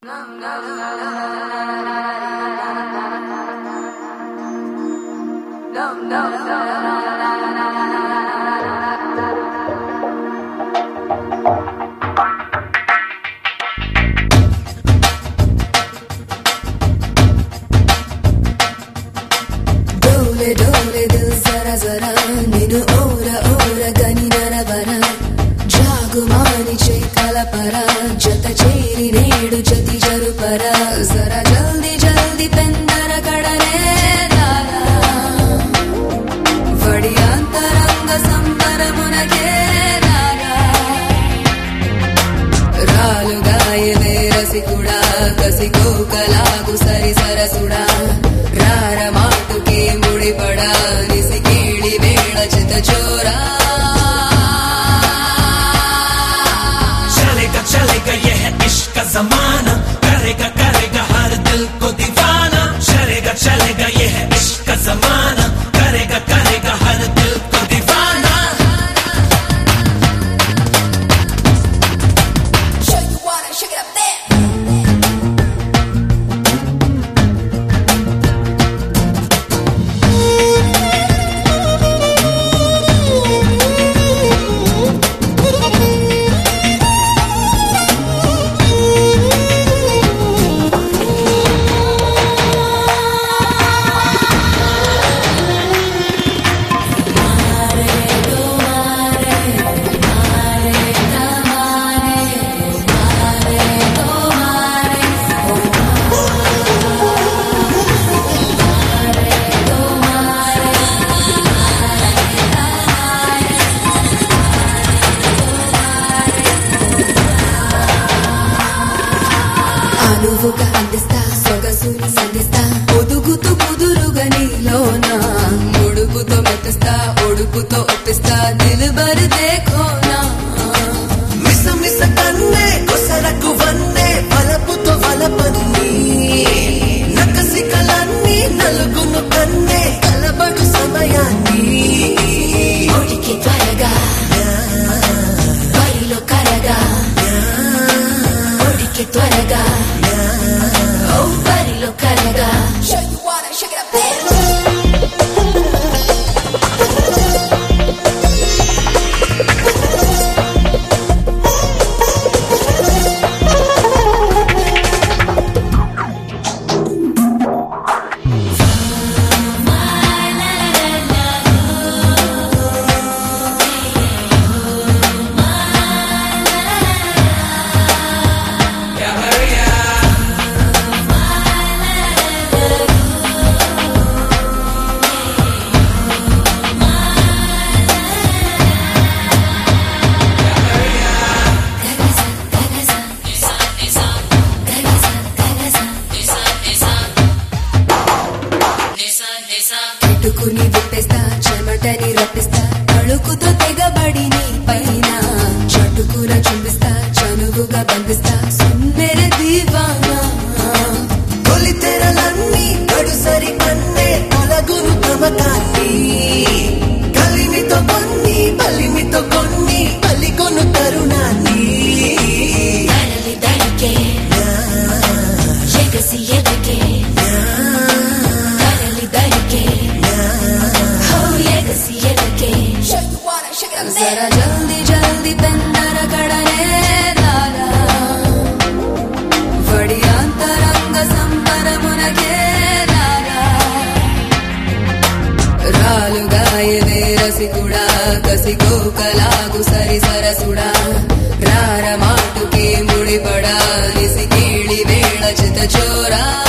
डोले डोले दिल जरा जरा निनु ओरा ओरा गनी नरवरा जागुमानी चैकलपरा जत चेरी नेडु जति जरुपरा जरा जल्दी जल्दी पेंदर कड़ने दारा वडियांतरंग संबर मुनगे दारा रालुगाये रसिकुड़ा कसिको कलागु सरि सरसुड़ा रार माटुके मुड़ी पड़ा निसी केड़ी वेड़ चित चोरा चलेगा ये है इश्क का ज़माना करेगा करेगा हर दिल को दीवाना चलेगा ये है इश्क का ज़माना करेगा करेगा हर दिल को दीवाना Show you wanna shake it up there నువ్వుగా అందిస్తా సొగసుని సంధిస్తా ఒదుగుతూ కుదురుగా నీలోనా ముడుపుతో మెత్తిస్తా ఒడుపుతో ఒప్పిస్తా దిల్బర్ దేఖోనా మిస మిస కన్నే కొసరకు వన్నే వలపుతో వలపన్ని నకసి కలన్ని నలుగును కన్నే కలబడు సమయాన్ని ఒడికి త్వరగా బరిలో కరగా ఒడికి త్వరగా బరిలో కరగా Show you wanna shake it up there కిటుకుని విప్పేస్తా చెమటని రప్పిస్తా తళుకుతో తెగబడి నీ పైన చటుకున చుంబిస్తా చనువుగా బంధిస్తా సుందర దీవానా తొలి తెరలన్నీ గడుసరి కన్నే తొలగును తమకాన్ని కలిమితో కొన్ని బలిమితో కొన్ని పలికొను తరుణాన్ని తరలి దడికే ఎగసి ఎదకే తరలి దడికే ఎగసి ఎదకే జరా జల్దీ జల్దీ పెందర కడనే దారా వడియాంతరంగ సంబర మునగే దారా రాలుగాయే రసికుడా కసికో కలాగు సరి సరసుడా రార మాటుకే ముడిపడా నిసి కేళి వేళ చిత చోరా